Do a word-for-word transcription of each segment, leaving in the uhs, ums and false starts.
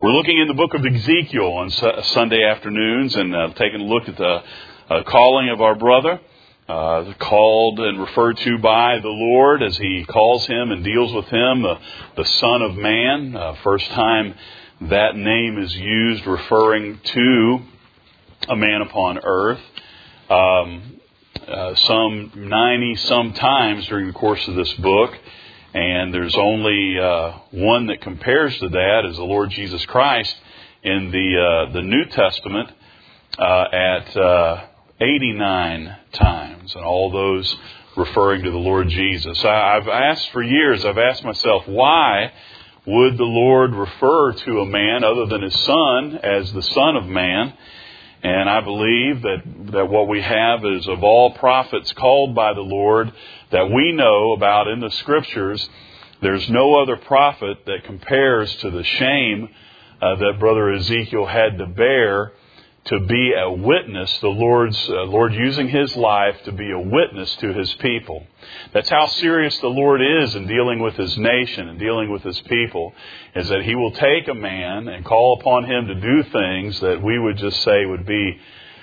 We're looking in the book of Ezekiel on su- Sunday afternoons and uh, taking a look at the uh, calling of our brother, uh, called and referred to by the Lord as He calls him and deals with him, uh, the Son of Man. Uh, first time that name is used referring to a man upon earth. Um, uh, some ninety some times during the course of this book. And there's only uh, one that compares to that, is the Lord Jesus Christ in the uh, the New Testament uh, at uh, eighty-nine times, and all those referring to the Lord Jesus. I, I've asked for years, I've asked myself, why would the Lord refer to a man other than His Son as the Son of Man? And I believe that, that what we have is, of all prophets called by the Lord that we know about in the Scriptures, there's no other prophet that compares to the shame uh, that Brother Ezekiel had to bear to be a witness, the Lord's uh, Lord using his life to be a witness to His people. That's how serious the Lord is in dealing with His nation and dealing with His people, is that He will take a man and call upon him to do things that we would just say would be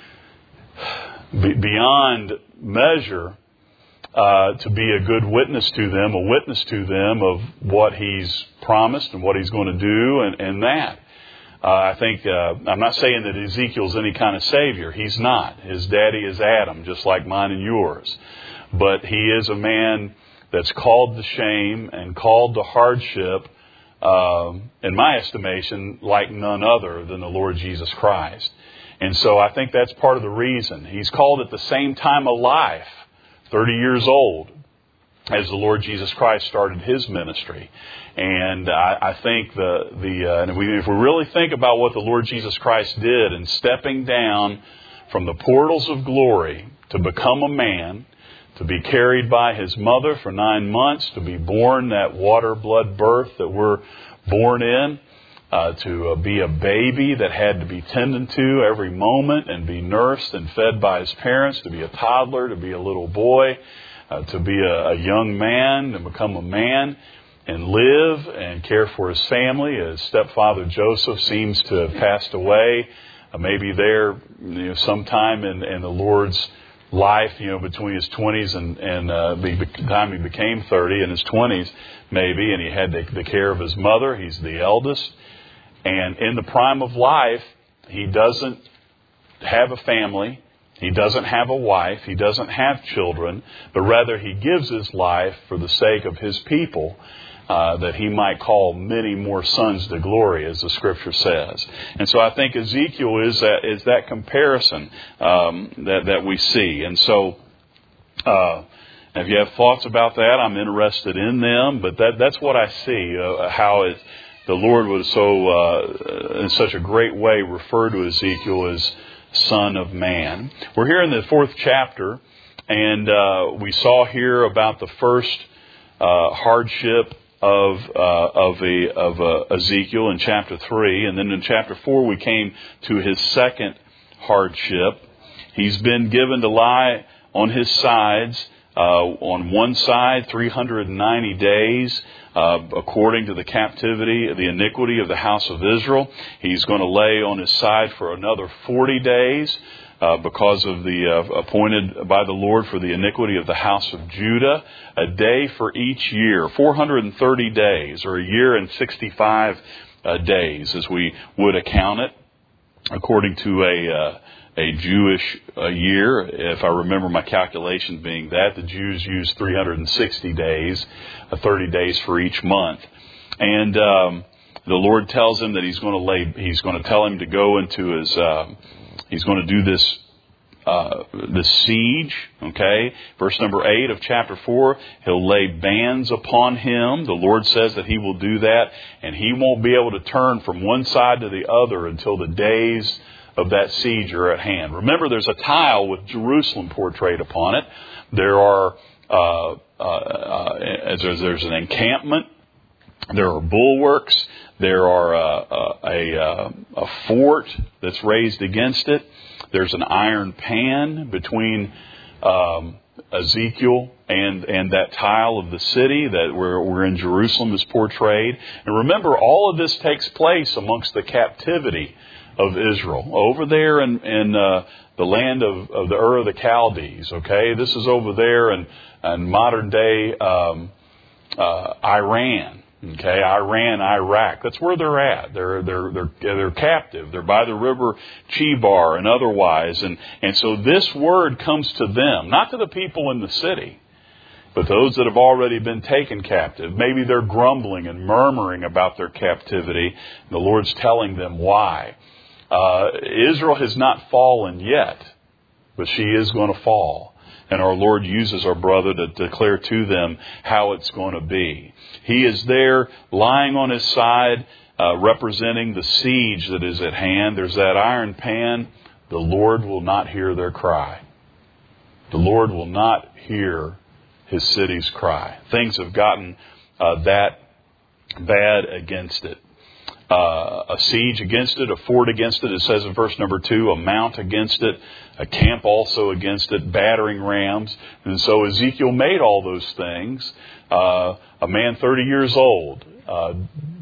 beyond measure, uh, to be a good witness to them, a witness to them of what He's promised and what He's going to do and, and that. Uh, I think, uh, I'm not saying that Ezekiel's any kind of savior. He's not. His daddy is Adam, just like mine and yours. But he is a man that's called to shame and called to hardship, um, in my estimation, like none other than the Lord Jesus Christ. And so I think that's part of the reason. He's called at the same time of life, thirty years old, as the Lord Jesus Christ started His ministry. And I, I think the the uh, and if we, if we really think about what the Lord Jesus Christ did in stepping down from the portals of glory to become a man, to be carried by His mother for nine months, to be born that water blood birth that we're born in, uh, to uh, be a baby that had to be tended to every moment and be nursed and fed by his parents, to be a toddler, to be a little boy, uh, to be a, a young man, to become a man, and live and care for his family. His stepfather Joseph seems to have passed away, uh, maybe there, you know, sometime in, in the Lord's life, you know, between his twenties and, and uh, the time he became thirty, in his twenties maybe, and he had the, the care of his mother. He's the eldest. And in the prime of life, he doesn't have a family. He doesn't have a wife. He doesn't have children, but rather he gives his life for the sake of his people, Uh, that he might call many more sons to glory, as the Scripture says. And so I think Ezekiel is that, is that comparison um, that, that we see. And so uh, if you have thoughts about that, I'm interested in them. But that, that's what I see, uh, how it, the Lord would so, uh, in such a great way, refer to Ezekiel as Son of Man. We're here in the fourth chapter, and uh, we saw here about the first uh, hardship of uh, of a, of uh, Ezekiel in chapter three, and then in chapter four we came to his second hardship. He's been given to lie on his sides. Uh, on one side, three hundred ninety days, uh, according to the captivity, the iniquity of the house of Israel. He's going to lay on his side for another forty days. Uh, because of the uh, appointed by the Lord for the iniquity of the house of Judah, a day for each year, four hundred thirty days, or a year and sixty-five uh, days, as we would account it, according to a uh, a Jewish uh, year. If I remember my calculation being that, the Jews use three hundred sixty days, uh, thirty days for each month, and um, the Lord tells him that He's going to lay. He's going to tell him to go into his. Uh, He's going to do this uh, this siege, okay? Verse number eight of chapter four, He'll lay bands upon him. The Lord says that He will do that, and he won't be able to turn from one side to the other until the days of that siege are at hand. Remember, there's a tile with Jerusalem portrayed upon it. There are uh, uh, uh, there's, there's an encampment. There are bulwarks. There are a, a, a fort that's raised against it. There's an iron pan between um, Ezekiel and, and that tile of the city that we're, we're in Jerusalem is portrayed. And remember, all of this takes place amongst the captivity of Israel. Over there in, in uh, the land of, of the Ur of the Chaldees, okay? This is over there in, in modern day um, uh, Iran. Okay, Iran, Iraq. That's where they're at. They're they're they're they're captive. They're by the river Chebar and otherwise. And and so this word comes to them, not to the people in the city, but those that have already been taken captive. Maybe they're grumbling and murmuring about their captivity. The Lord's telling them why. Uh, Israel has not fallen yet, but she is going to fall. And our Lord uses our brother to declare to them how it's going to be. He is there lying on his side, uh, representing the siege that is at hand. There's that iron pan. The Lord will not hear their cry. The Lord will not hear his city's cry. Things have gotten uh, that bad against it. Uh, a siege against it, a fort against it. It says in verse number two, a mount against it, a camp also against it, battering rams. And so Ezekiel made all those things. Uh, a man thirty years old, uh,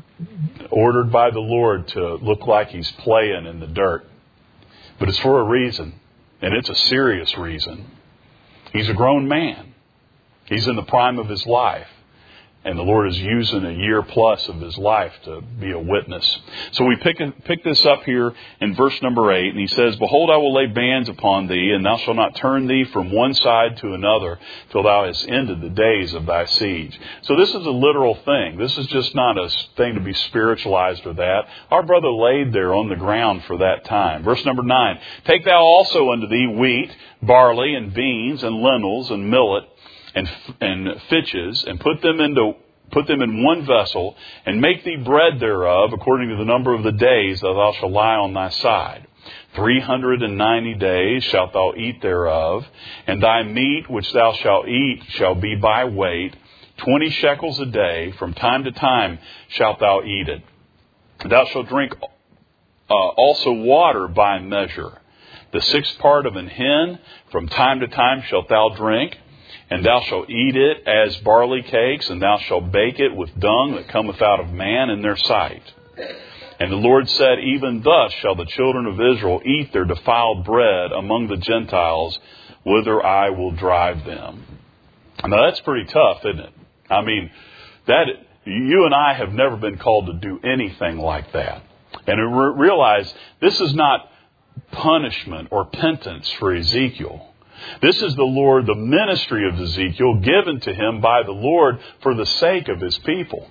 ordered by the Lord to look like he's playing in the dirt. But it's for a reason, and it's a serious reason. He's a grown man. He's in the prime of his life. And the Lord is using a year plus of his life to be a witness. So we pick, pick this up here in verse number eight. And he says, Behold, I will lay bands upon thee, and thou shalt not turn thee from one side to another till thou hast ended the days of thy siege. So this is a literal thing. This is just not a thing to be spiritualized or that. Our brother laid there on the ground for that time. Verse number nine. Take thou also unto thee wheat, barley, and beans, and lentils, and millet, and and fitches, and put them into put them in one vessel, and make thee bread thereof, according to the number of the days that thou shalt lie on thy side. Three hundred and ninety days shalt thou eat thereof, and thy meat which thou shalt eat shall be by weight, twenty shekels a day. From time to time shalt thou eat it. Thou shalt drink uh, also water by measure. The sixth part of an hin, from time to time shalt thou drink. And thou shalt eat it as barley cakes, and thou shalt bake it with dung that cometh out of man in their sight. And the Lord said, Even thus shall the children of Israel eat their defiled bread among the Gentiles, whither I will drive them. Now that's pretty tough, isn't it? I mean, that you and I have never been called to do anything like that. And realize this is not punishment or penance for Ezekiel. This is the Lord, the ministry of Ezekiel given to him by the Lord for the sake of his people.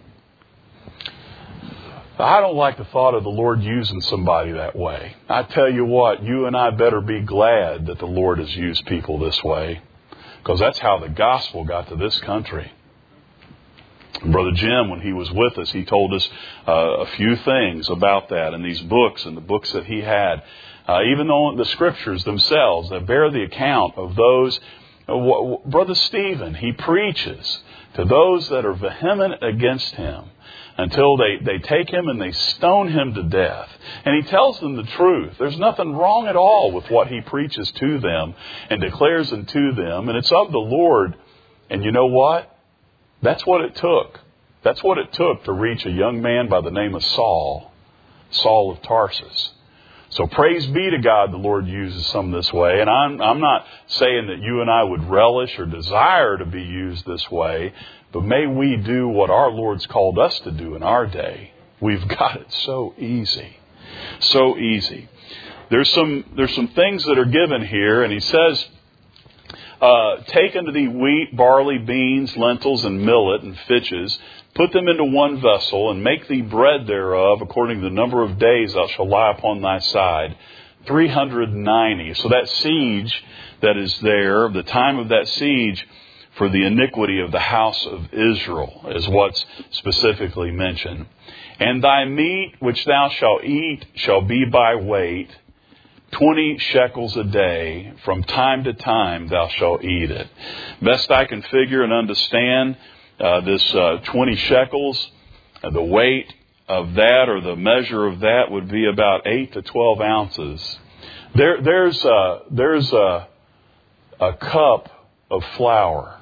I don't like the thought of the Lord using somebody that way. I tell you what, you and I better be glad that the Lord has used people this way, because that's how the gospel got to this country. Brother Jim, when he was with us, he told us uh, a few things about that in these books and the books that he had. Uh, even though the scriptures themselves that bear the account of those, uh, w- w- Brother Stephen, he preaches to those that are vehement against him until they, they take him and they stone him to death. And he tells them the truth. There's nothing wrong at all with what he preaches to them and declares unto them. And it's of the Lord. And you know what? That's what it took. That's what it took to reach a young man by the name of Saul, Saul of Tarsus. So praise be to God, the Lord uses some this way. And I'm, I'm not saying that you and I would relish or desire to be used this way, but may we do what our Lord's called us to do in our day. We've got it so easy. So easy. There's some, there's some things that are given here, and he says, uh, take unto thee wheat, barley, beans, lentils, and millet, and fitches. Put them into one vessel, and make thee bread thereof, according to the number of days thou shalt lie upon thy side. Three hundred ninety. So that siege that is there, the time of that siege for the iniquity of the house of Israel is what's specifically mentioned. And thy meat which thou shalt eat shall be by weight, twenty shekels a day. From time to time thou shalt eat it. Best I can figure and understand, Uh, this uh, twenty shekels, uh, the weight of that or the measure of that would be about eight to twelve ounces. There, there's a, there's a, a cup of flour.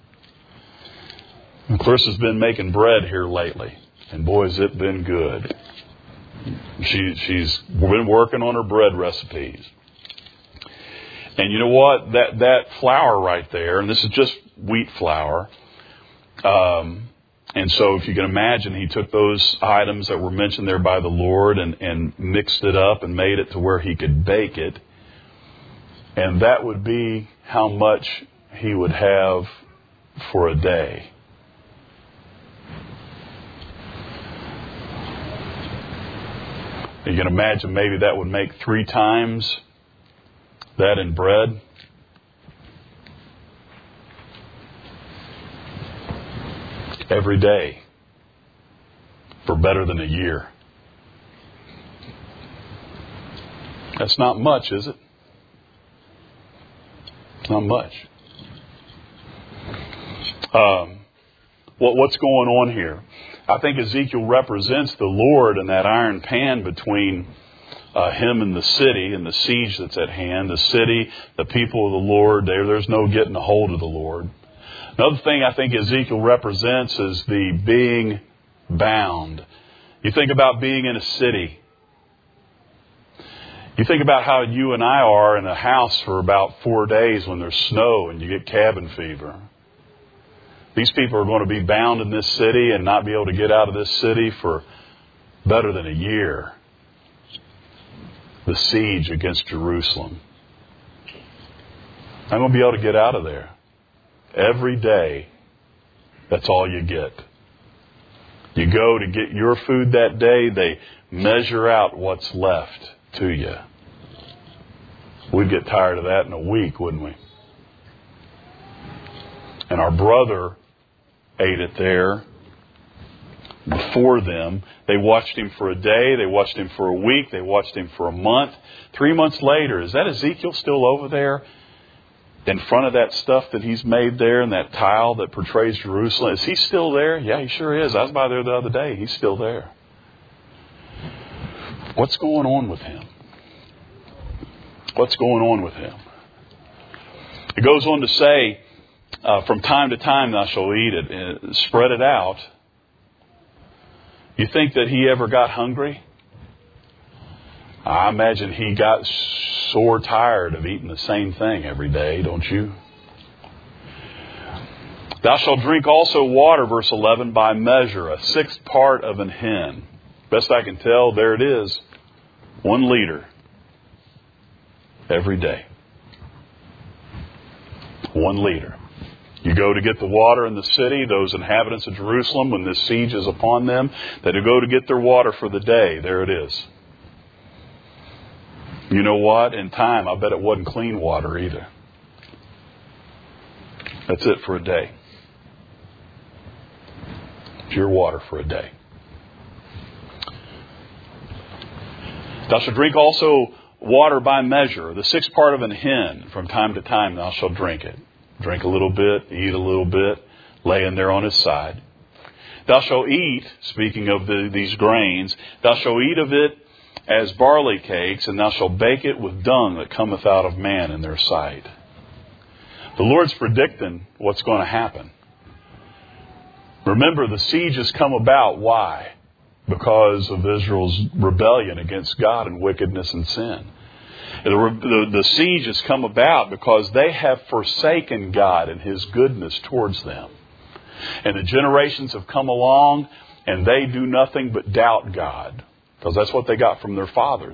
And Clarissa's been making bread here lately. And boy, has it been good. She, she's been working on her bread recipes. And you know what? That, that flour right there, and this is just wheat flour. Um, and so if you can imagine, he took those items that were mentioned there by the Lord and, and mixed it up and made it to where he could bake it. And that would be how much he would have for a day. You can imagine maybe that would make three times that in bread. Every day for better than a year. That's not much, is it? It's not much. Um, what, what's going on here? I think Ezekiel represents the Lord in that iron pan between uh, him and the city and the siege that's at hand. The city, the people of the Lord, there, there's no getting a hold of the Lord. Another thing I think Ezekiel represents is the being bound. You think about being in a city. You think about how you and I are in a house for about four days when there's snow and you get cabin fever. These people are going to be bound in this city and not be able to get out of this city for better than a year. The siege against Jerusalem. Not going to be able to get out of there. Every day, that's all you get. You go to get your food that day, they measure out what's left to you. We'd get tired of that in a week, wouldn't we? And our brother ate it there before them. They watched him for a day. They watched him for a week. They watched him for a month. Three months later, is that Ezekiel still over there in front of that stuff that he's made there and that tile that portrays Jerusalem? Is he still there? Yeah, he sure is. I was by there the other day. He's still there. What's going on with him? What's going on with him? It goes on to say, Uh, from time to time thou shalt eat it. Uh, spread it out. You think that he ever got hungry? I imagine he got sore tired of eating the same thing every day, don't you? Thou shalt drink also water, verse eleven, by measure, a sixth part of an hin. Best I can tell, there it is. One liter. Every day. One liter. You go to get the water in the city, those inhabitants of Jerusalem, when this siege is upon them, they go to get their water for the day. There it is. You know what? In time, I bet it wasn't clean water either. That's it for a day. Pure water for a day. Thou shalt drink also water by measure, the sixth part of an hin. From time to time thou shalt drink it. Drink a little bit, eat a little bit, laying there on his side. Thou shalt eat, speaking of the, these grains, thou shalt eat of it as barley cakes, and thou shalt bake it with dung that cometh out of man in their sight. The Lord's predicting what's going to happen. Remember, the siege has come about. Why? Because of Israel's rebellion against God and wickedness and sin. The, the, the siege has come about because they have forsaken God and His goodness towards them. And the generations have come along and they do nothing but doubt God. Because that's what they got from their fathers.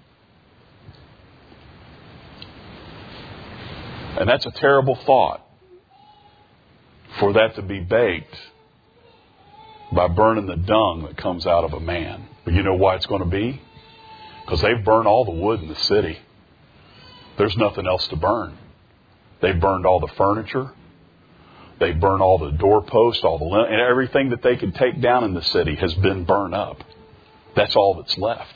And that's a terrible thought. For that to be baked by burning the dung that comes out of a man. But you know why it's going to be? Because they've burned all the wood in the city. There's nothing else to burn. They burned all the furniture. They burned all the doorposts, all the lint, and everything that they could take down in the city has been burned up. That's all that's left.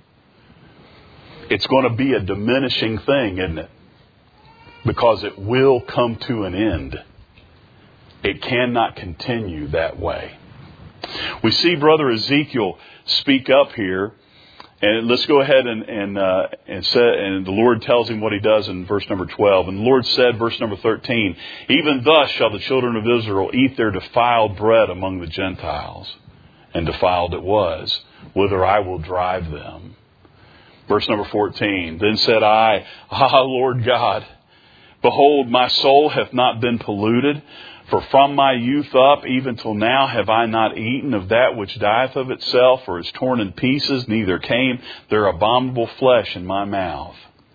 It's going to be a diminishing thing, isn't it? Because it will come to an end. It cannot continue that way. We see Brother Ezekiel speak up here And let's go ahead and and uh, and say, and the Lord tells him what he does in verse number twelve. And the Lord said, verse number thirteen, even thus shall the children of Israel eat their defiled bread among the Gentiles. And defiled it was, whither I will drive them. Verse number fourteen, then said I, Ah, Lord God, behold, my soul hath not been polluted. For from my youth up, even till now, have I not eaten of that which dieth of itself, or is torn in pieces, neither came their abominable flesh in my mouth.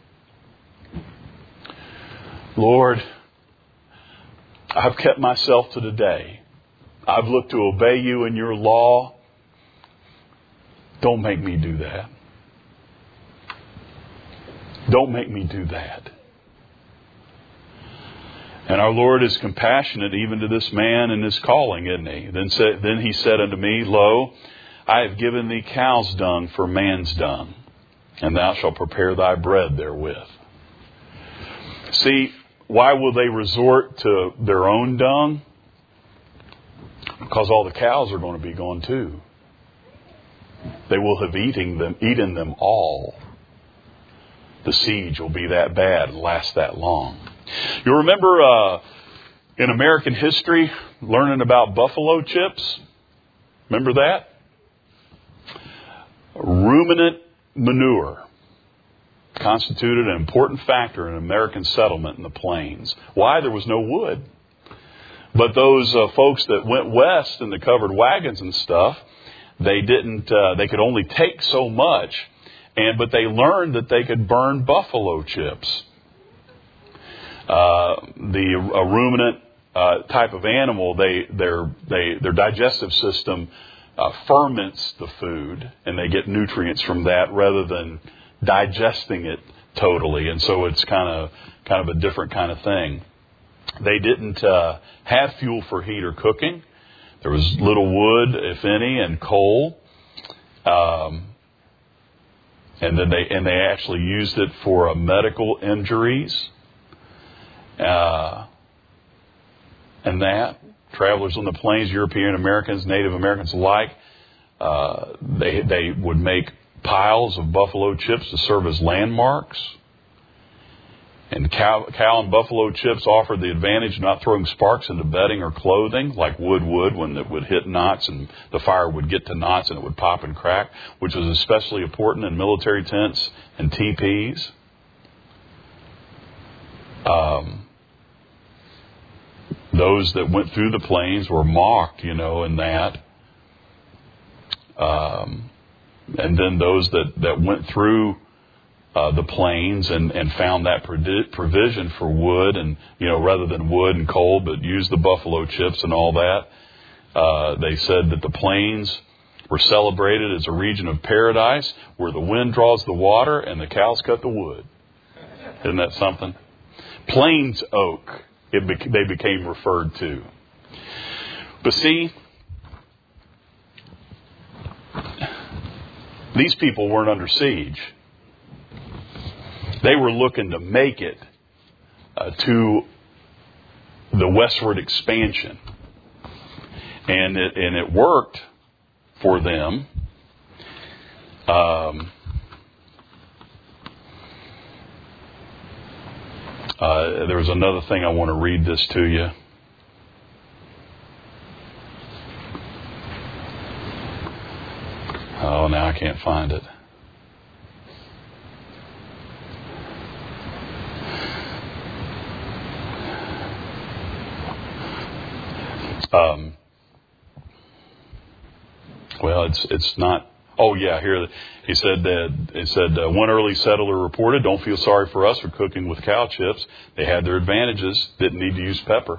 Lord, I've kept myself to today. I've looked to obey you in your law. Don't make me do that. Don't make me do that. And our Lord is compassionate even to this man and his calling, isn't he? Then, said, then he said unto me, Lo, I have given thee cow's dung for man's dung, and thou shalt prepare thy bread therewith. See, why will they resort to their own dung? Because all the cows are going to be gone too. They will have eaten them, eaten them all. The siege will be that bad and last that long. You remember uh, in American history learning about buffalo chips? Remember that? Ruminant manure constituted an important factor in American settlement in the plains. Why? There was no wood. But those uh, folks that went west in the covered wagons and stuff, they didn't. Uh, they could only take so much, and but they learned that they could burn buffalo chips. Uh, the a ruminant uh, type of animal, they their they their digestive system uh, ferments the food, and they get nutrients from that rather than digesting it totally. And so it's kind of kind of a different kind of thing. They didn't uh, have fuel for heat or cooking. There was little wood, if any, and coal. Um, and then they and they actually used it for uh, medical injuries. Uh, and that travelers on the plains, European Americans, Native Americans alike, uh, they they would make piles of buffalo chips to serve as landmarks. And cow, cow and buffalo chips offered the advantage of not throwing sparks into bedding or clothing, like wood would when it would hit knots and the fire would get to knots and it would pop and crack, which was especially important in military tents and teepees. Um, those that went through the plains were mocked, you know, in that. Um, and then those that, that went through uh, the plains and, and found that provision for wood and, you know, rather than wood and coal, but used the buffalo chips and all that. Uh, they said that the plains were celebrated as a region of paradise where the wind draws the water and the cows cut the wood. Isn't that something? Plains oak, it be, they became referred to. But see, these people weren't under siege. They were looking to make it uh, to the westward expansion. And it, and it worked for them. Um, uh, there was another thing I want to read this to you. Oh, now I can't find it. Um, well, it's it's not. Oh yeah, here he said that it said uh, one early settler reported, "Don't feel sorry for us for cooking with cow chips. They had their advantages. Didn't need to use pepper."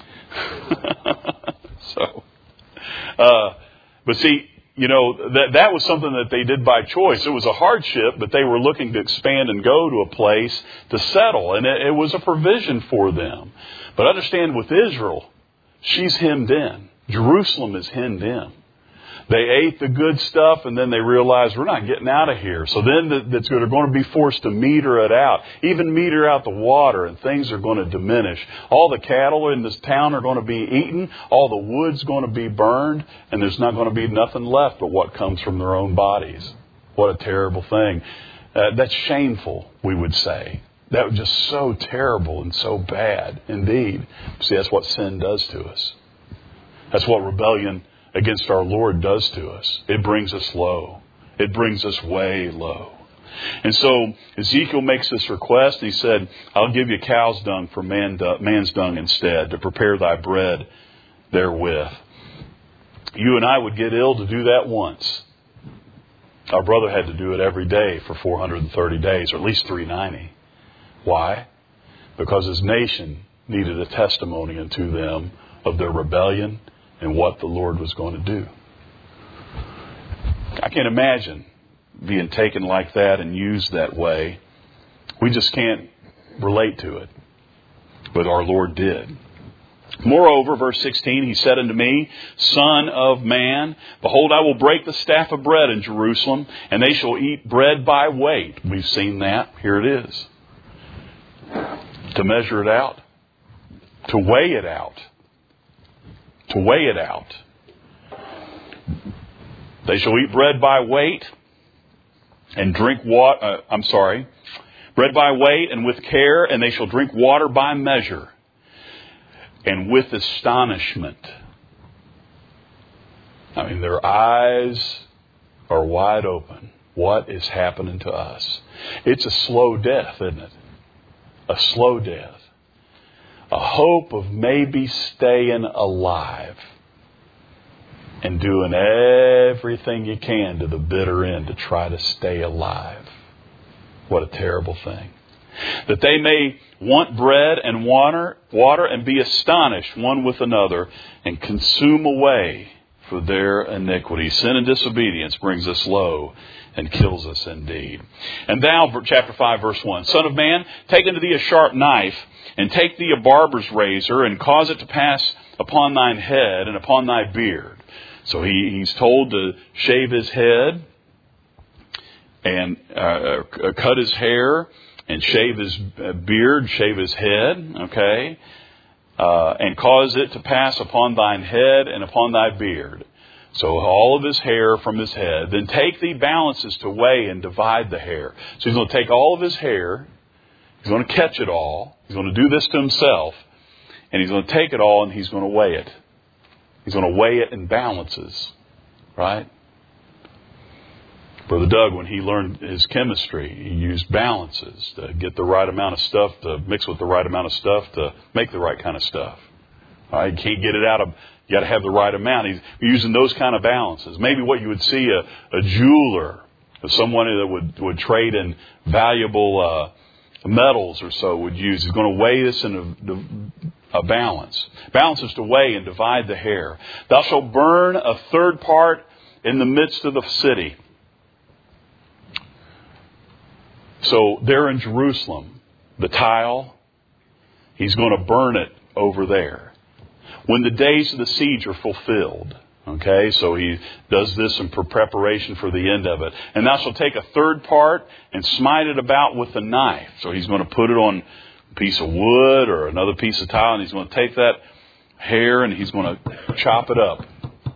so, uh, but see, you know that that was something that they did by choice. It was a hardship, but they were looking to expand and go to a place to settle, and it, it was a provision for them. But understand, with Israel, she's hemmed in. Jerusalem is hemmed in. They ate the good stuff, and then they realized, we're not getting out of here. So then they're going to be forced to meter it out, even meter out the water, and things are going to diminish. All the cattle in this town are going to be eaten. All the wood's going to be burned, and there's not going to be nothing left but what comes from their own bodies. What a terrible thing. Uh, that's shameful, we would say. That was just so terrible and so bad indeed. See, that's what sin does to us. That's what rebellion against our Lord does to us. It brings us low. It brings us way low. And so Ezekiel makes this request. He said, I'll give you cow's dung for man, man's dung instead, to prepare thy bread therewith. You and I would get ill to do that once. Our brother had to do it every day for four hundred thirty days, or at least three hundred ninety. Why? Because his nation needed a testimony unto them of their rebellion and what the Lord was going to do. I can't imagine being taken like that and used that way. We just can't relate to it. But our Lord did. Moreover, verse sixteen, he said unto me, Son of man, behold, I will break the staff of bread in Jerusalem, and they shall eat bread by weight. We've seen that. Here it is. To measure it out. To weigh it out. To weigh it out. They shall eat bread by weight and drink water. Uh, I'm sorry. Bread by weight and with care, and they shall drink water by measure and with astonishment. I mean, their eyes are wide open. What is happening to us? It's a slow death, isn't it? A slow death. A hope of maybe staying alive and doing everything you can to the bitter end to try to stay alive. What a terrible thing. That they may want bread and water, water and be astonished one with another and consume away for their iniquity. Sin and disobedience brings us low and kills us indeed. And thou, chapter five, verse one, Son of man, take unto thee a sharp knife, and take thee a barber's razor, and cause it to pass upon thine head and upon thy beard. So he, he's told to shave his head and uh, cut his hair and shave his beard, shave his head, okay, uh, and cause it to pass upon thine head and upon thy beard. So all of his hair from his head. Then take thee balances to weigh and divide the hair. So he's going to take all of his hair. He's going to catch it all. He's going to do this to himself. And he's going to take it all and he's going to weigh it. He's going to weigh it in balances. Right? Brother Doug, when he learned his chemistry, he used balances to get the right amount of stuff, to mix with the right amount of stuff, to make the right kind of stuff. All right? You can't get it out of... You got to have the right amount. He's using those kind of balances. Maybe what you would see a, a jeweler, or someone that would, would trade in valuable uh, metals or so would use. He's going to weigh this in a, a balance. Balance is to weigh and divide the hair. Thou shalt burn a third part in the midst of the city. So there in Jerusalem, the tile, he's going to burn it over there. When the days of the siege are fulfilled. Okay, so he does this in preparation for the end of it. And thou shalt take a third part and smite it about with a knife. So he's going to put it on a piece of wood or another piece of tile, and he's going to take that hair and he's going to chop it up.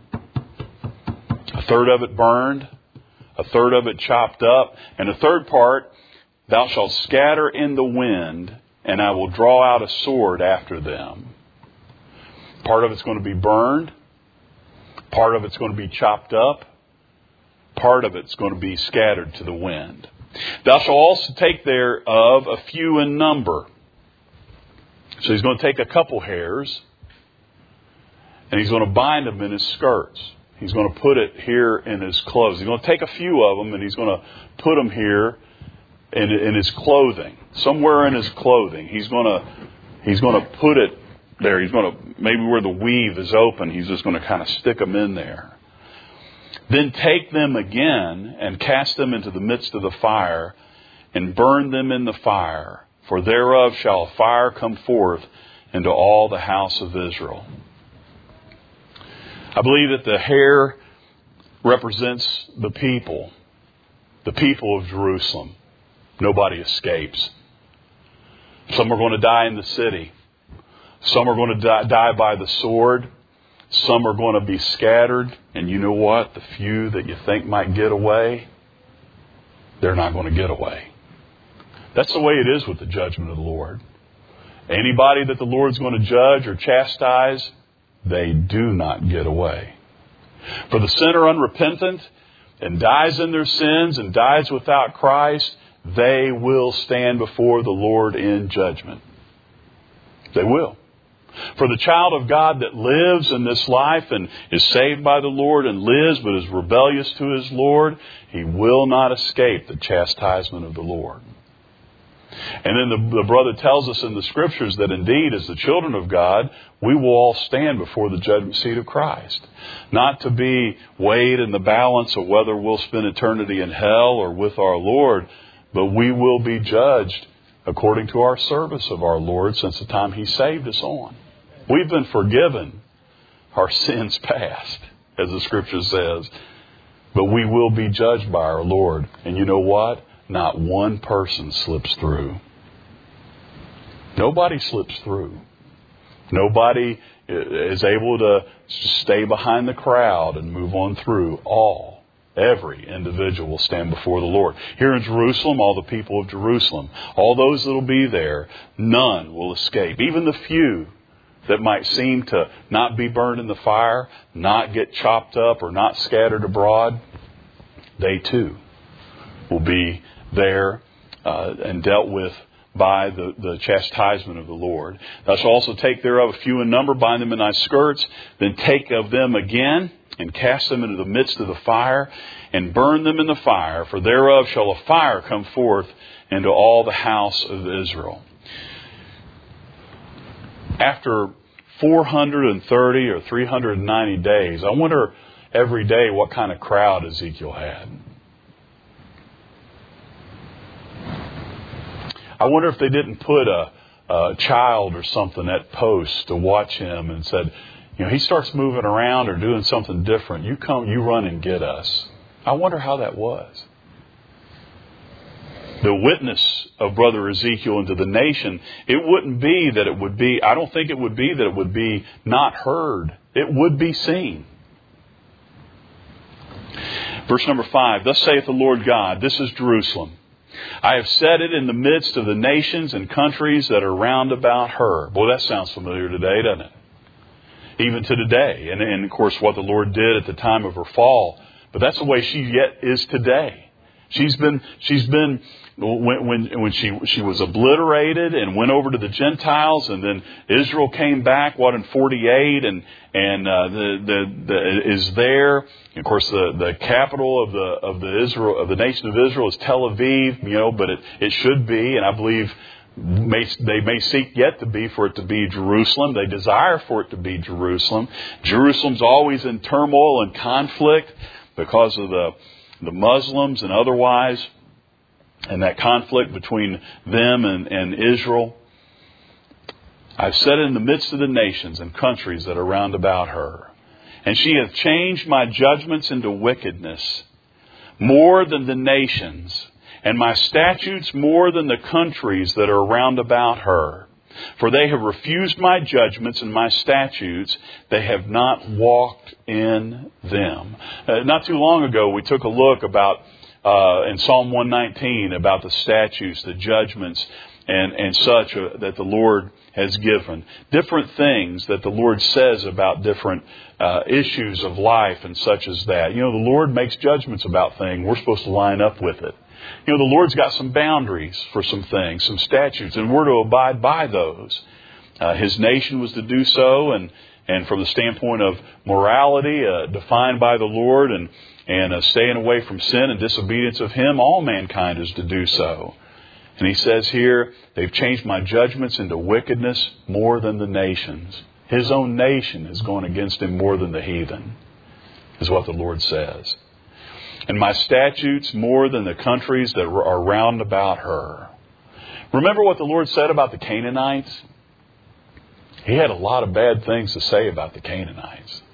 A third of it burned, a third of it chopped up, and a third part thou shalt scatter in the wind, and I will draw out a sword after them. Part of it's going to be burned. Part of it's going to be chopped up. Part of it's going to be scattered to the wind. Thou shalt also take thereof a few in number. So he's going to take a couple hairs and he's going to bind them in his skirts. He's going to put it here in his clothes. He's going to take a few of them and he's going to put them here in, in his clothing. Somewhere in his clothing. He's going to, he's going to put it there. He's going to, maybe where the weave is open, he's just going to kind of stick them in there. Then take them again and cast them into the midst of the fire and burn them in the fire. For thereof shall a fire come forth into all the house of Israel. I believe that the hair represents the people, the people of Jerusalem. Nobody escapes. Some are going to die in the city. Some are going to die, die by the sword. Some are going to be scattered. And you know what? The few that you think might get away, they're not going to get away. That's the way it is with the judgment of the Lord. Anybody that the Lord's going to judge or chastise, they do not get away. For the sinner unrepentant and dies in their sins and dies without Christ, they will stand before the Lord in judgment. They will. For the child of God that lives in this life and is saved by the Lord and lives but is rebellious to his Lord, he will not escape the chastisement of the Lord. And then the, the brother tells us in the Scriptures that indeed, as the children of God, we will all stand before the judgment seat of Christ. Not to be weighed in the balance of whether we'll spend eternity in hell or with our Lord, but we will be judged according to our service of our Lord since the time He saved us on. We've been forgiven our sins past, as the Scripture says, but we will be judged by our Lord. And you know what? Not one person slips through. Nobody slips through. Nobody is able to stay behind the crowd and move on through. All, every individual will stand before the Lord. Here in Jerusalem, all the people of Jerusalem, all those that will be there, none will escape. Even the few that might seem to not be burned in the fire, not get chopped up or not scattered abroad, they too will be there uh, and dealt with by the, the chastisement of the Lord. Thou shalt also take thereof a few in number, bind them in thy skirts, then take of them again, and cast them into the midst of the fire, and burn them in the fire, for thereof shall a fire come forth into all the house of Israel. After four hundred thirty or three hundred ninety days, I wonder every day what kind of crowd Ezekiel had. I wonder if they didn't put a, a child or something at post to watch him and said, you know, he starts moving around or doing something different. You come, you run and get us. I wonder how that was. The witness of Brother Ezekiel into the nation, it wouldn't be that it would be, I don't think it would be that it would be not heard. It would be seen. Verse number five, thus saith the Lord God, this is Jerusalem. I have set it in the midst of the nations and countries that are round about her. Boy, that sounds familiar today, doesn't it? Even to today. And, and of course, what the Lord did at the time of her fall. But that's the way she yet is today. She's been, she's been, when, when, when she, she was obliterated and went over to the Gentiles, and then Israel came back, what, in forty-eight, and, and, uh, the, the, the, is there. And of course, the, the capital of the, of the Israel, of the nation of Israel is Tel Aviv, you know, but it, it should be, and I believe may, they may seek yet to be for it to be Jerusalem. They desire for it to be Jerusalem. Jerusalem's always in turmoil and conflict because of the, the Muslims and otherwise, and that conflict between them and, and Israel. I've set it in the midst of the nations and countries that are round about her. And she hath changed my judgments into wickedness more than the nations, and my statutes more than the countries that are round about her. For they have refused my judgments and my statutes. They have not walked in them. Uh, not too long ago, we took a look about uh, in Psalm one nineteen about the statutes, the judgments, and, and such uh, that the Lord has given. Different things that the Lord says about different uh, issues of life and such as that. You know, the Lord makes judgments about things. We're supposed to line up with it. You know, the Lord's got some boundaries for some things, some statutes, and we're to abide by those. Uh, his nation was to do so, and, and from the standpoint of morality, uh, defined by the Lord, and, and uh, staying away from sin and disobedience of Him, all mankind is to do so. And He says here, they've changed my judgments into wickedness more than the nations. His own nation is going against Him more than the heathen, is what the Lord says. And my statutes more than the countries that are round about her. Remember what the Lord said about the Canaanites? He had a lot of bad things to say about the Canaanites.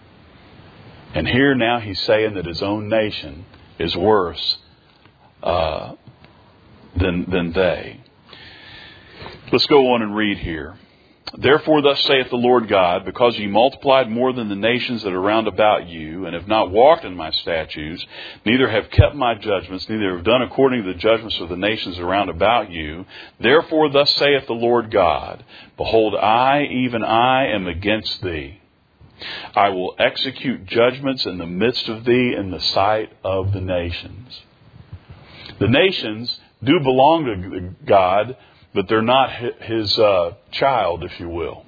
And here now He's saying that His own nation is worse uh, than, than they. Let's go on and read here. Therefore thus saith the Lord God, because ye multiplied more than the nations that are round about you, and have not walked in my statutes, neither have kept my judgments, neither have done according to the judgments of the nations around about you, therefore thus saith the Lord God, behold, I, even I, am against thee. I will execute judgments in the midst of thee in the sight of the nations. The nations do belong to God, but they're not his uh, child, if you will.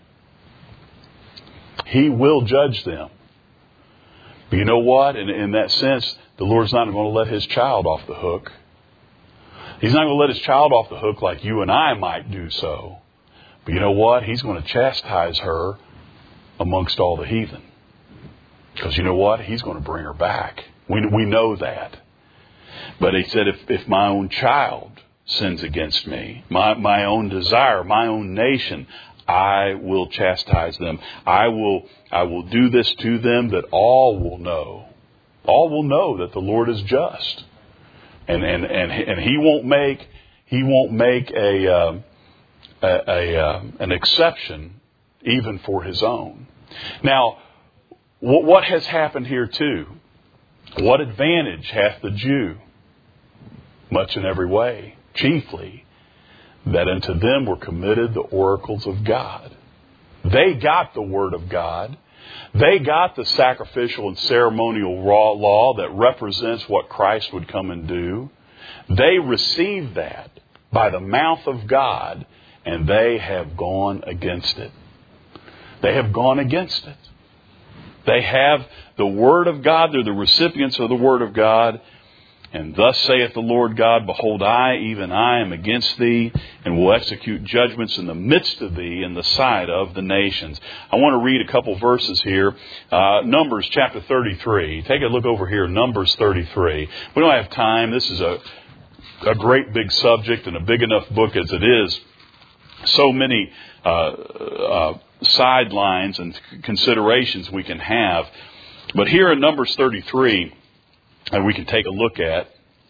He will judge them. But you know what? In, in that sense, the Lord's not going to let his child off the hook. He's not going to let his child off the hook like you and I might do so. But you know what? He's going to chastise her amongst all the heathen. Because you know what? He's going to bring her back. We, we know that. But he said, if, if my own child sins against me, my, my own desire, my own nation, I will chastise them. I will, I will do this to them that all will know. All will know that the Lord is just. And, and, and, and he won't make, he won't make a, um, a, a um, an exception even for his own. Now, what, what has happened here too? What advantage hath the Jew? Much in every way. Chiefly, that unto them were committed the oracles of God. They got the Word of God. They got the sacrificial and ceremonial law that represents what Christ would come and do. They received that by the mouth of God, and they have gone against it. They have gone against it. They have the Word of God. They're the recipients of the Word of God. And thus saith the Lord God, behold, I, even I, am against thee, and will execute judgments in the midst of thee in the sight of the nations. I want to read a couple verses here. Uh, Numbers chapter thirty-three. Take a look over here, Numbers thirty-three. We don't have time. This is a, a great big subject and a big enough book as it is. So many uh, uh, sidelines and considerations we can have. But here in Numbers thirty-three, and we can take a look at,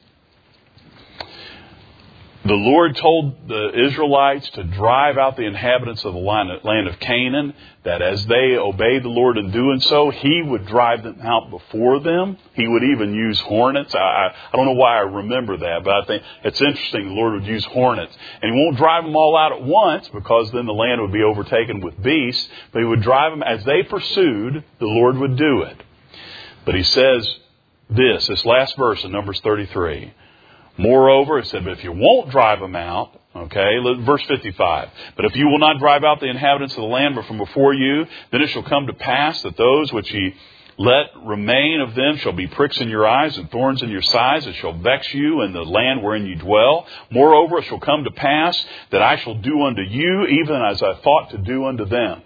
the Lord told the Israelites to drive out the inhabitants of the land of Canaan, that as they obeyed the Lord in doing so, He would drive them out before them. He would even use hornets. I, I don't know why I remember that, but I think it's interesting the Lord would use hornets. And He won't drive them all out at once, because then the land would be overtaken with beasts, but He would drive them as they pursued, the Lord would do it. But He says this, this last verse in Numbers thirty-three. Moreover, it said, but if you won't drive them out, okay, verse fifty-five, but if you will not drive out the inhabitants of the land from before you, then it shall come to pass that those which ye let remain of them shall be pricks in your eyes and thorns in your sides. It shall vex you in the land wherein you dwell. Moreover, it shall come to pass that I shall do unto you even as I thought to do unto them.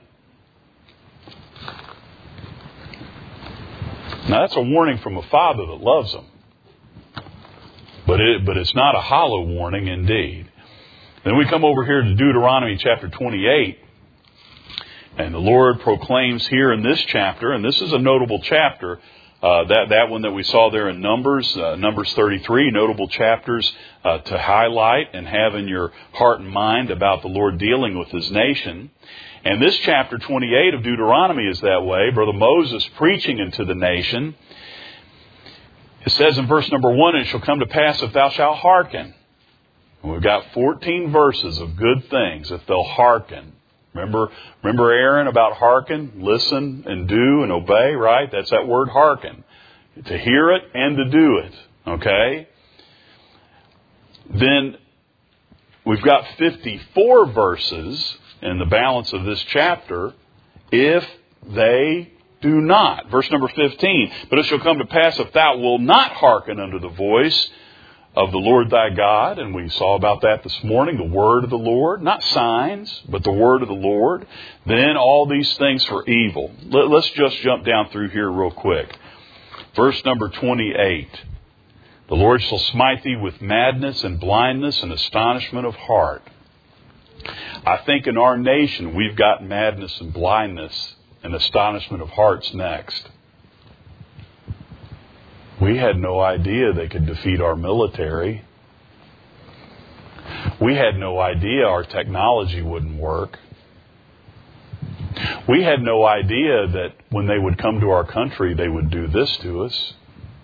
Now that's a warning from a father that loves them. But it, but it's not a hollow warning indeed. Then we come over here to Deuteronomy chapter twenty-eight. And the Lord proclaims here in this chapter, and this is a notable chapter, uh, that, that one that we saw there in Numbers, uh, Numbers thirty-three, notable chapters uh, to highlight and have in your heart and mind about the Lord dealing with His nation. And this chapter twenty-eight of Deuteronomy is that way. Brother Moses preaching into the nation. It says in verse number one, it shall come to pass if thou shalt hearken. And we've got fourteen verses of good things if they'll hearken. Remember, remember Aaron about hearken, listen and do and obey, right? That's that word hearken. To hear it and to do it. Okay? Then we've got fifty-four verses in the balance of this chapter, if they do not. Verse number fifteen, but it shall come to pass if thou wilt not hearken unto the voice of the Lord thy God, and we saw about that this morning, the word of the Lord, not signs, but the word of the Lord, then all these things for evil. Let, let's just jump down through here real quick. Verse number twenty-eight, the Lord shall smite thee with madness and blindness and astonishment of heart. I think in our nation we've got madness and blindness and astonishment of hearts next. We had no idea they could defeat our military. We had no idea our technology wouldn't work. We had no idea that when they would come to our country, they would do this to us.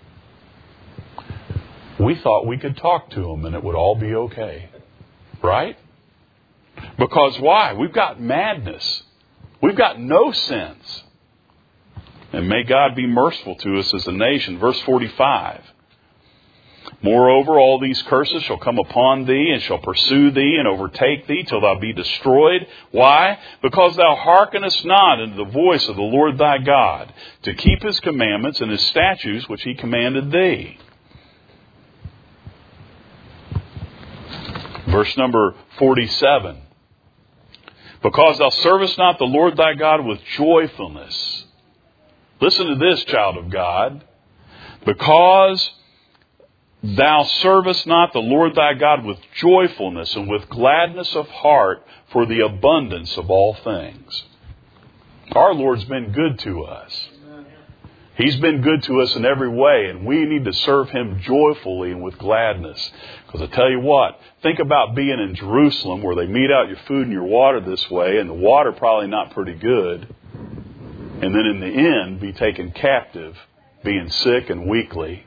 We thought we could talk to them and it would all be okay. Right? Because why? We've got madness. We've got no sense. And may God be merciful to us as a nation. Verse forty-five. Moreover, all these curses shall come upon thee, and shall pursue thee, and overtake thee, till thou be destroyed. Why? Because thou hearkenest not unto the voice of the Lord thy God, to keep his commandments and his statutes which he commanded thee. Verse number forty-seven. Because thou servest not the Lord thy God with joyfulness. Listen to this, child of God. Because thou servest not the Lord thy God with joyfulness and with gladness of heart for the abundance of all things. Our Lord's been good to us. He's been good to us in every way, and we need to serve Him joyfully and with gladness. Because I tell you what, think about being in Jerusalem where they mete out your food and your water this way, and the water probably not pretty good. And then in the end, be taken captive, being sick and weakly.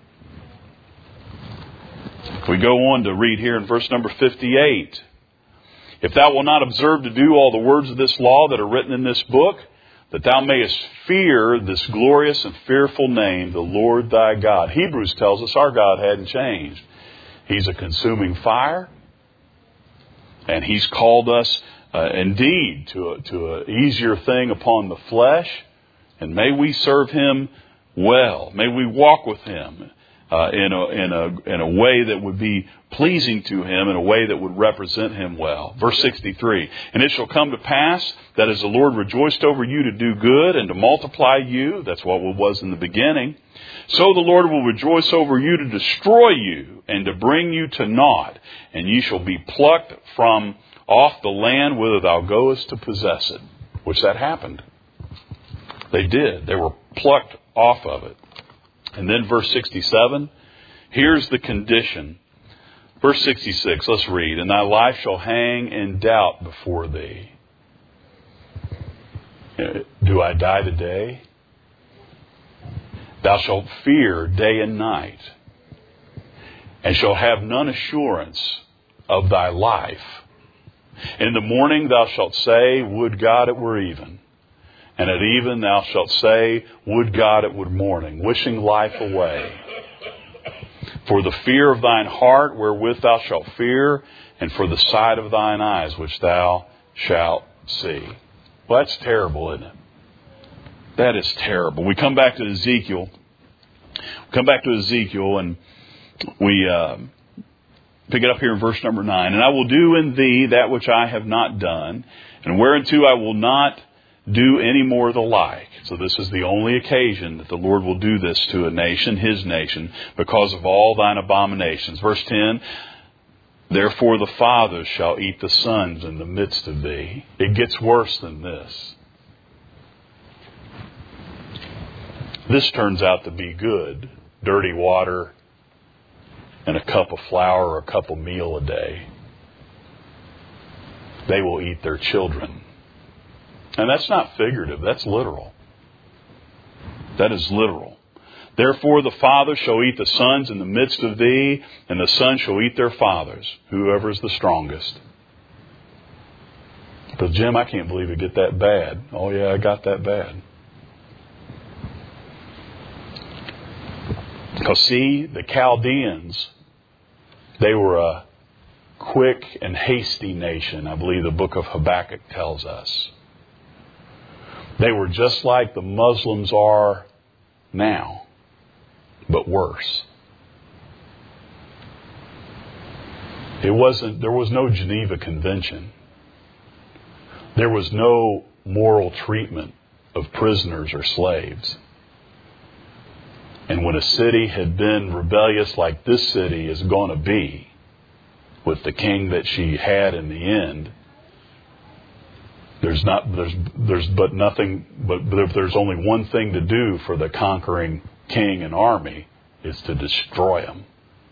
We go on to read here in verse number fifty-eight. If thou wilt not observe to do all the words of this law that are written in this book, that thou mayest fear this glorious and fearful name, the Lord thy God. Hebrews tells us our God hadn't changed. He's a consuming fire. And He's called us uh, indeed to a, to an easier thing upon the flesh. And may we serve Him well. May we walk with Him uh, in a in a in a way that would be pleasing to Him, in a way that would represent Him well. Verse sixty-three. And it shall come to pass that as the Lord rejoiced over you to do good and to multiply you, that's what it was in the beginning, so the Lord will rejoice over you to destroy you and to bring you to naught, and ye shall be plucked from off the land whither thou goest to possess it. Which that happened. They did. They were plucked off of it. And then verse sixty-seven, here's the condition. Verse sixty-six, let's read. And thy life shall hang in doubt before thee. Do I die today? Thou shalt fear day and night, and shalt have none assurance of thy life. In the morning thou shalt say, would God it were even. And at even thou shalt say, would God it were morning, wishing life away. For the fear of thine heart wherewith thou shalt fear, and for the sight of thine eyes which thou shalt see. Well, that's terrible, isn't it? That is terrible. We come back to Ezekiel. We come back to Ezekiel, and we uh, pick it up here in verse number nine. And I will do in thee that which I have not done, and whereunto I will not do any more the like. So this is the only occasion that the Lord will do this to a nation, His nation, because of all thine abominations. Verse ten, therefore the fathers shall eat the sons in the midst of thee. It gets worse than this. This turns out to be good. Dirty water and a cup of flour or a cup of meal a day. They will eat their children. And that's not figurative, that's literal. That is literal. Therefore the fathers shall eat the sons in the midst of thee, and the sons shall eat their fathers, whoever is the strongest. But Jim, I can't believe it get that bad. Oh yeah, I got that bad. Because see, the Chaldeans, they were a quick and hasty nation, I believe the book of Habakkuk tells us. They were just like the Muslims are now, but worse. It wasn't, there was no Geneva Convention. There was no moral treatment of prisoners or slaves. And when a city had been rebellious like this city is going to be, with the king that she had in the end, There's not, there's, there's but nothing, but, but if there's only one thing to do for the conquering king and army, is to destroy them.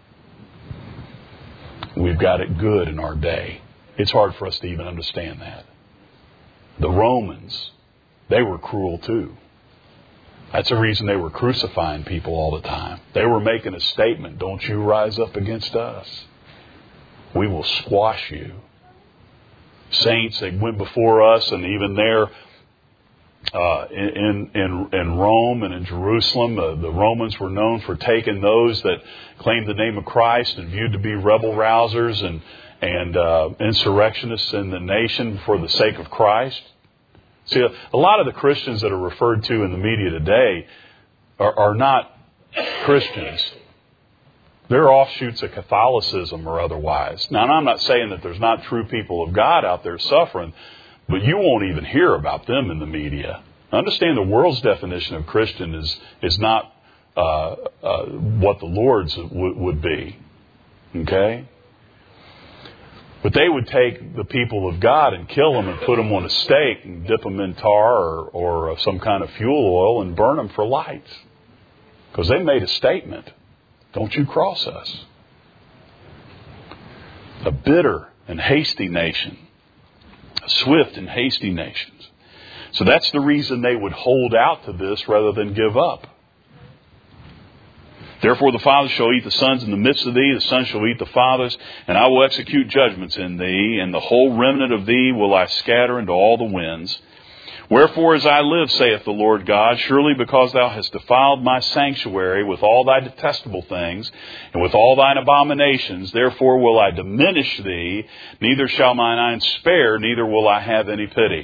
We've got it good in our day. It's hard for us to even understand that. The Romans they were cruel too. That's the reason they were crucifying people all the time. They were making a statement, don't you rise up against us. We will squash you. Saints, they went before us, and even there uh, in, in, in Rome and in Jerusalem, uh, the Romans were known for taking those that claimed the name of Christ and viewed to be rebel rousers and, and uh, insurrectionists in the nation for the sake of Christ. See, a lot of the Christians that are referred to in the media today are, are not Christians. They're offshoots of Catholicism or otherwise. Now, I'm not saying that there's not true people of God out there suffering, but you won't even hear about them in the media. Understand the world's definition of Christian is is not uh, uh, what the Lord's w- would be. Okay? But they would take the people of God and kill them and put them on a stake and dip them in tar or, or some kind of fuel oil and burn them for lights. Because they made a statement. Don't you cross us. A bitter and hasty nation. A swift and hasty nation. So that's the reason they would hold out to this rather than give up. Therefore the fathers shall eat the sons in the midst of thee, the sons shall eat the fathers, and I will execute judgments in thee, and the whole remnant of thee will I scatter into all the winds. Wherefore as I live, saith the Lord God, surely because thou hast defiled my sanctuary with all thy detestable things, and with all thine abominations, therefore will I diminish thee, neither shall mine eye spare, neither will I have any pity.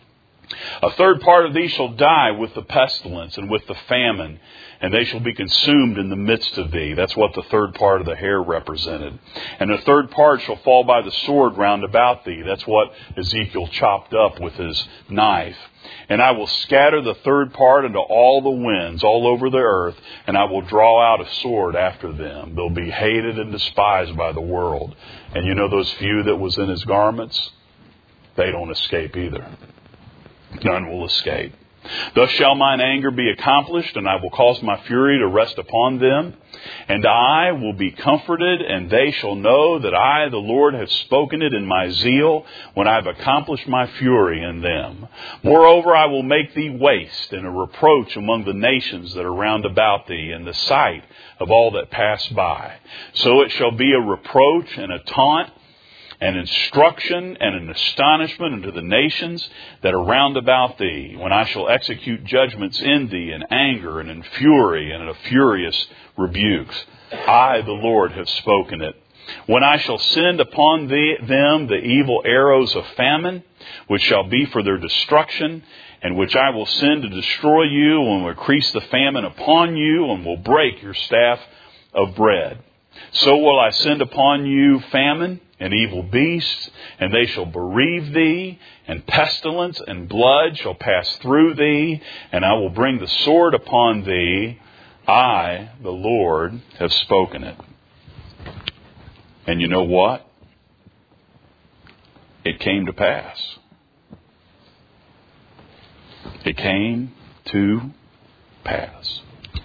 A third part of thee shall die with the pestilence and with the famine, and they shall be consumed in the midst of thee. That's what the third part of the hair represented. And the third part shall fall by the sword round about thee. That's what Ezekiel chopped up with his knife. And I will scatter the third part into all the winds, all over the earth, and I will draw out a sword after them. They'll be hated and despised by the world. And you know those few that was in his garments? They don't escape either. None will escape. Thus shall mine anger be accomplished, and I will cause my fury to rest upon them. And I will be comforted, and they shall know that I, the Lord, have spoken it in my zeal, when I have accomplished my fury in them. Moreover, I will make thee waste, and a reproach among the nations that are round about thee, in the sight of all that pass by. So it shall be a reproach and a taunt, an instruction and an astonishment unto the nations that are round about thee, when I shall execute judgments in thee in anger and in fury and in a furious rebukes. I, the Lord, have spoken it. When I shall send upon thee, them the evil arrows of famine, which shall be for their destruction, and which I will send to destroy you, and will increase the famine upon you, and will break your staff of bread. So will I send upon you famine and evil beasts, and they shall bereave thee, and pestilence and blood shall pass through thee, and I will bring the sword upon thee. I, the Lord, have spoken it. And you know what? It came to pass. It came to pass.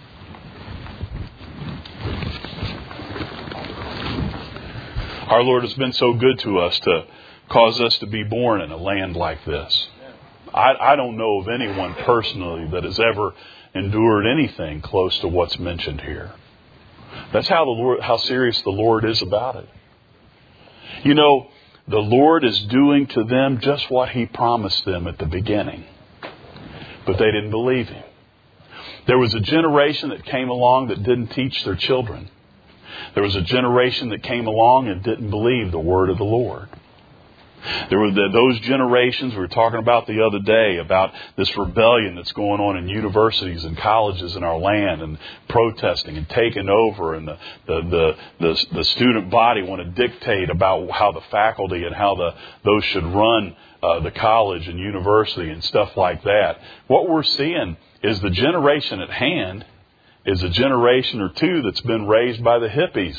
Our Lord has been so good to us to cause us to be born in a land like this. I, I don't know of anyone personally that has ever endured anything close to what's mentioned here. That's how the Lord, how serious the Lord is about it. You know, the Lord is doing to them just what He promised them at the beginning. But they didn't believe Him. There was a generation that came along that didn't teach their children. There was a generation that came along and didn't believe the word of the Lord. There were the, those generations we were talking about the other day, about this rebellion that's going on in universities and colleges in our land, and protesting and taking over, and the the the, the, the student body want to dictate about how the faculty and how the those should run uh, the college and university and stuff like that. What we're seeing is the generation at hand is a generation or two that's been raised by the hippies.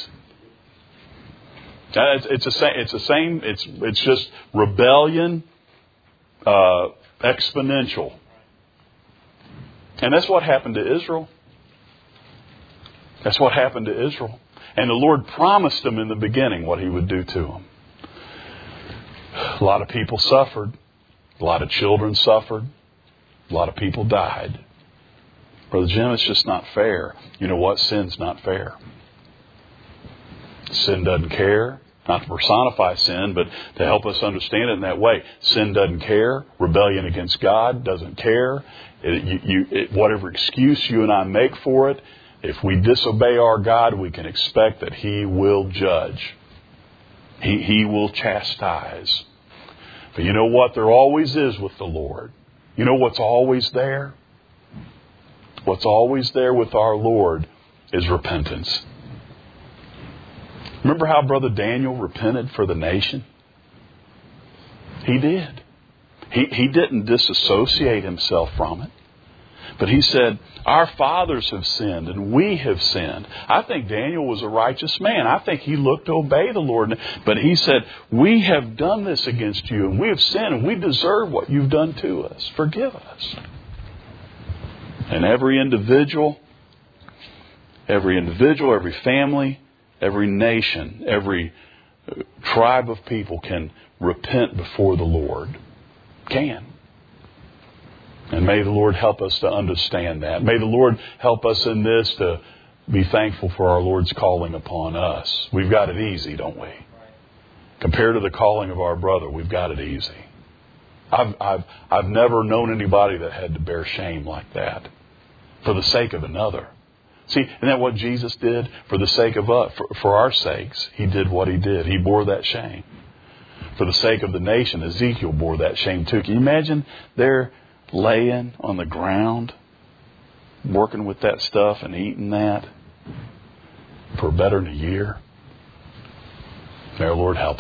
It's, it's, a, it's the same. It's it's just rebellion, uh, exponential, and that's what happened to Israel. That's what happened to Israel, and the Lord promised them in the beginning what He would do to them. A lot of people suffered. A lot of children suffered. A lot of people died. Brother Jim, it's just not fair. You know what? Sin's not fair. Sin doesn't care. Not to personify sin, but to help us understand it in that way. Sin doesn't care. Rebellion against God doesn't care. It, you, you, it, whatever excuse you and I make for it, if we disobey our God, we can expect that He will judge. He, he will chastise. But you know what? There always is with the Lord. You know what's always there? What's always there with our Lord is repentance. Remember how Brother Daniel repented for the nation? He did. He, he didn't disassociate himself from it. But he said, our fathers have sinned and we have sinned. I think Daniel was a righteous man. I think he looked to obey the Lord. But he said, we have done this against you and we have sinned and we deserve what you've done to us. Forgive us. And every individual, every individual, every family, every nation, every tribe of people can repent before the Lord. Can. And may the Lord help us to understand that. May the Lord help us in this to be thankful for our Lord's calling upon us. We've got it easy, don't we? Compared to the calling of our brother, we've got it easy. I've, I've, I've never known anybody that had to bear shame like that for the sake of another. See, isn't that what Jesus did? For the sake of us, for, for our sakes, He did what He did. He bore that shame. For the sake of the nation, Ezekiel bore that shame too. Can you imagine they're laying on the ground, working with that stuff and eating that for better than a year? May our Lord help us.